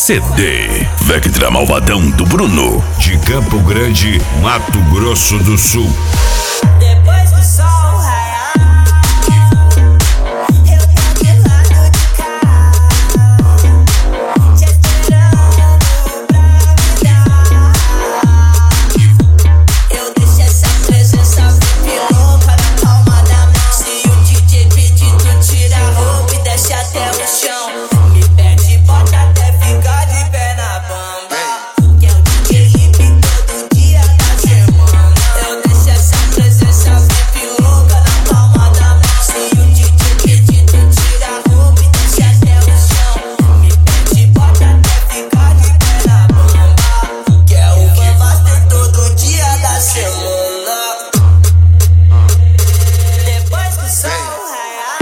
CD Vectra Malvadão do Bruno, de Campo Grande, Mato Grosso do Sul. Depois do sol raiar, eu tô aqui lado de cá, te esperando pra me dar. Eu deixo essa presença VIP louca na palma da mão. Se o DJ pedir, tu tira a roupa e desce até o chão. Me pede, bota até ficar de pé na bamba, que é o DJ hip todo dia da semana. Eu deixo essa presença VIP louca na palma da mão. Se o DJ pedir, tu tira a roupa e desce até o chão. Me pede, bota até ficar de pé na bamba, que é o Bambastic todo dia da semana. Depois que o sol raiar,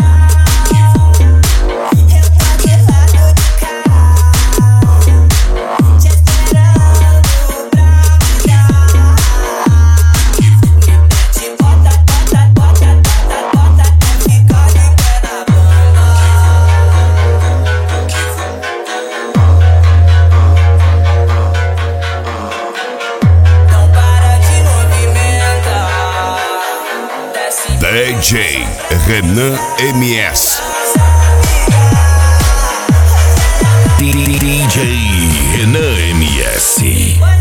eu tô aqui lado de cá, te esperando pra me dar. Me pede, bota até ficar de pé na bamba. Não para de movimentar, desce DJ Renan MS. DJ Renan MS.